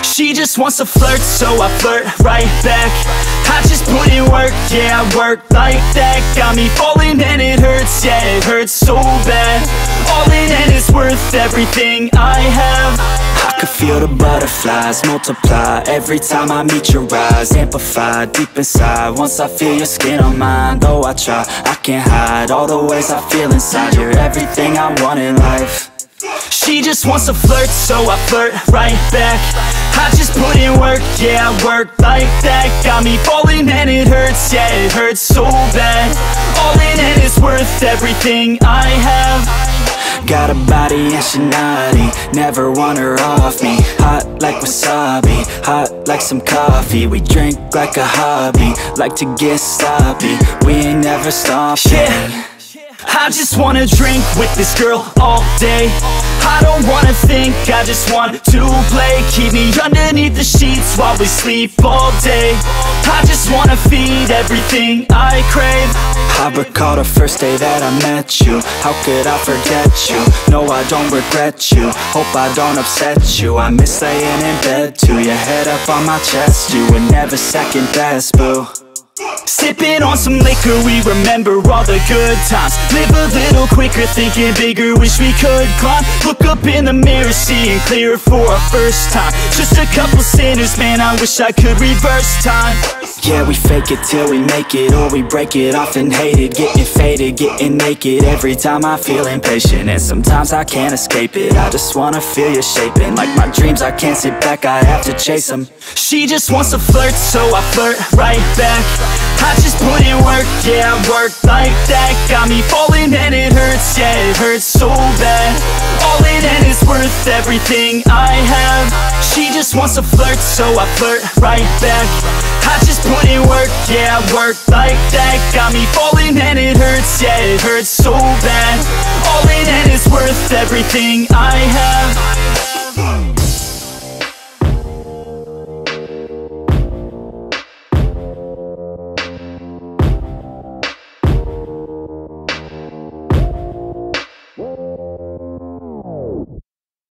She just wants to flirt, so I flirt right back. I just put in work, yeah, I work like that. Got me falling and it hurts, yeah, it hurts so bad. All in and it's worth everything I have. I could feel the butterflies multiply every time I meet your eyes. Amplified deep inside once I feel your skin on mine. Though I try, I can't hide all the ways I feel inside. You're everything I want in life. She just wants to flirt, so I flirt right back. I just put in work, yeah, I work like that. Got me falling and it hurts, yeah, it hurts so bad. All in and it's worth everything I have. Got a body and she naughty, never want her off me. Hot like wasabi, hot like some coffee. We drink like a hobby, like to get sloppy. We ain't never stopping, yeah. I just wanna drink with this girl all day. I don't wanna think, I just want to play. Keep me underneath the sheets while we sleep all day. I just wanna feed everything I crave. I recall the first day that I met you. How could I forget you? No, I don't regret you. Hope I don't upset you. I miss laying in bed too. Your head up on my chest, you were never second best, boo. Sipping on some liquor, we remember all the good times. Live a little quicker, thinking bigger, wish we could climb. Look up in the mirror, seeing clear for our first time. Just a couple sinners, man, I wish I could reverse time. Yeah, we fake it till we make it, or we break it off and hate it. Getting faded, getting naked, every time I feel impatient. And sometimes I can't escape it, I just wanna feel you shaping. Like my dreams, I can't sit back, I have to chase them. She just wants to flirt, so I flirt right back. I just put in work, yeah, I work like that. Got me falling and it hurts, yeah, it hurts so bad. All in and it's worth everything I have. She just wants to flirt, so I flirt right back. I just put in work, yeah, I work like that. Got me falling and it hurts, yeah, it hurts so bad. All in and it's worth everything I have.